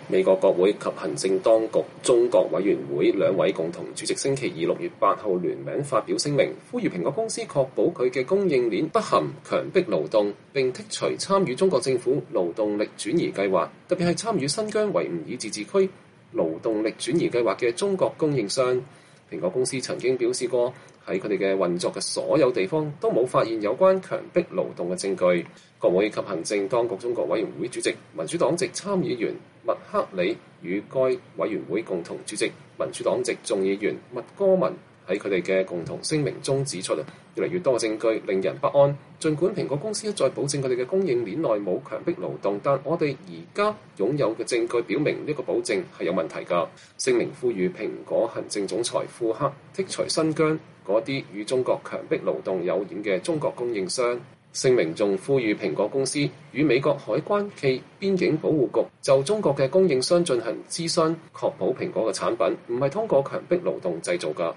美國國會及行政當局中國委員會兩位共同主席星期二6月8號聯名發表聲明，呼籲蘋果公司確保佢嘅供應鏈不含強迫勞動，並剔除參與中國政府勞動力轉移計劃，特別係參與新疆維吾爾自治區勞動力轉移計劃嘅中國供應商。蘋果公司曾經表示過，喺佢哋嘅運作嘅所有地方都冇發現有關強迫勞動嘅證據。國會及行政當局中國委員會主席民主黨籍參議員麥克里與該委員會共同主席民主黨籍眾議員麥戈文喺佢哋嘅共同聲明中指出，越嚟越多嘅證據令人不安。儘管蘋果公司一再保證佢哋嘅供應鏈內冇強迫勞動，但我哋而家擁有嘅證據表明呢個保證係有問題㗎。聲明呼籲蘋果行政總裁庫克剔除新疆嗰啲與中國強迫勞動有染嘅中國供應商。聲明仲呼籲蘋果公司與美國海關暨邊境保護局就中國嘅供應商進行諮詢，確保蘋果嘅產品唔係通過強迫勞動製造㗎。